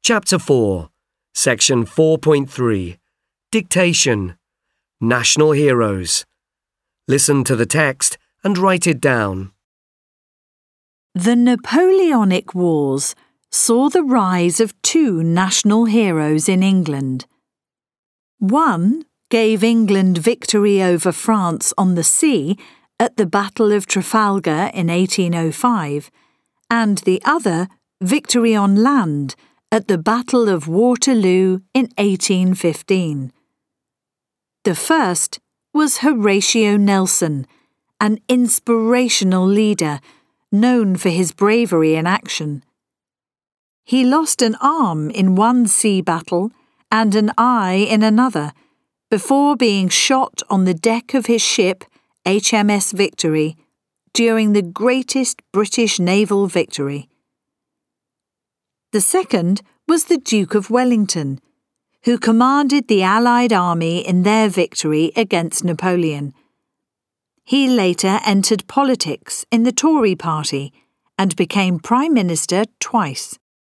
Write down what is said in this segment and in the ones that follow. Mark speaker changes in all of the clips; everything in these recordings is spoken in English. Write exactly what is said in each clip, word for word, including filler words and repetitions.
Speaker 1: Chapter four, Section four point three, Dictation, National Heroes. Listen to the text and write it down.
Speaker 2: The Napoleonic Wars saw the rise of two national heroes in England. One gave England victory over France on the sea at the Battle of Trafalgar in eighteen oh five, and the other victory on land at the Battle of Waterloo in eighteen fifteen. The first was Horatio Nelson, an inspirational leader known for his bravery in action. He lost an arm in one sea battle and an eye in another, before being shot on the deck of his ship H M S Victory during the greatest British naval victory. The second was the Duke of Wellington, who commanded the Allied army in their victory against Napoleon. He later entered politics in the Tory party and became Prime Minister twice.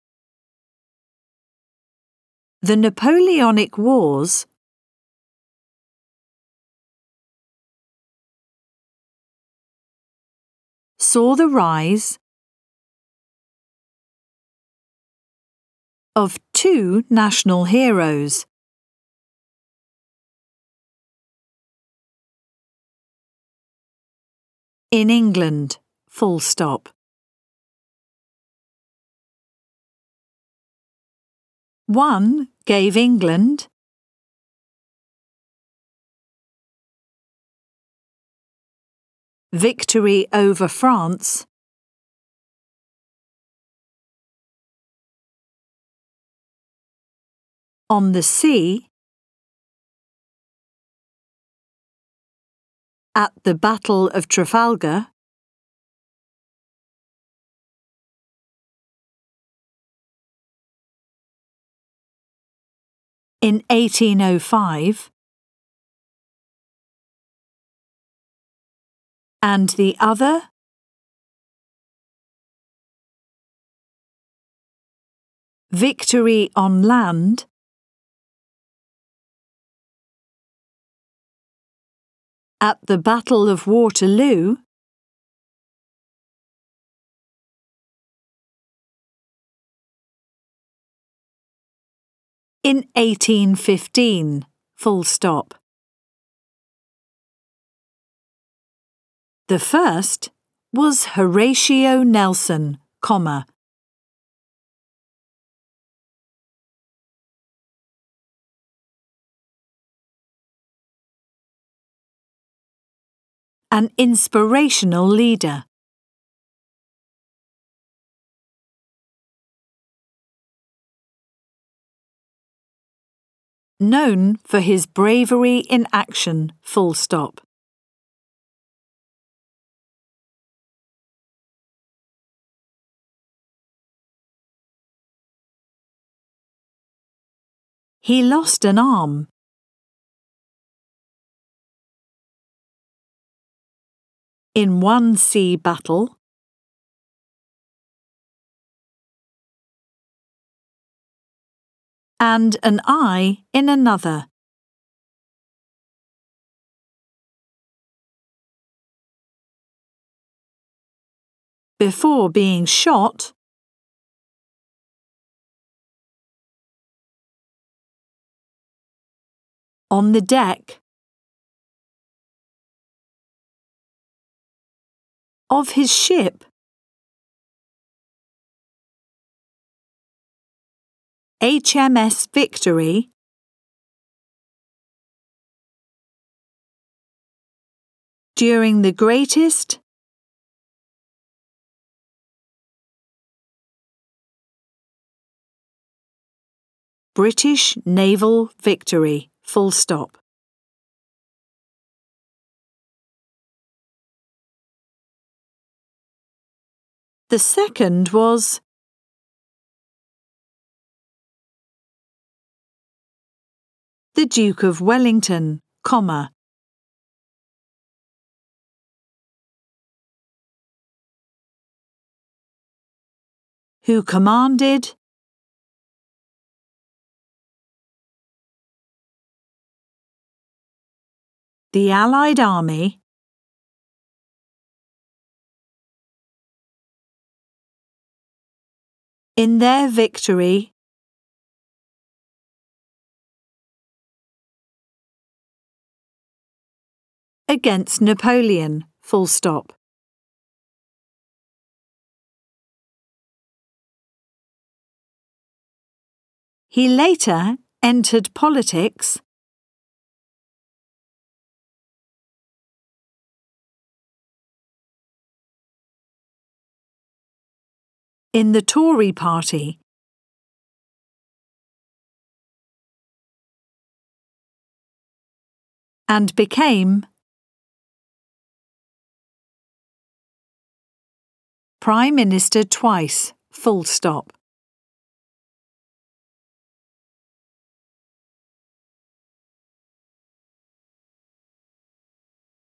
Speaker 2: The Napoleonic Wars saw the rise of two national heroes. In England, full stop. One gave England victory over France on the sea at the Battle of Trafalgar in eighteen oh five, and the other victory on land at the Battle of Waterloo in eighteen fifteen, full stop. The first was Horatio Nelson, comma. An inspirational leader. Known for his bravery in action, full stop. He lost an arm. In one sea battle and an eye in another. Before being shot on the deck of his ship H M S Victory during the greatest British naval victory, full stop. The second was the Duke of Wellington, comma. Who commanded The Allied Army in their victory against Napoleon, full stop. He later entered politics in the Tory party and became Prime Minister twice, full stop.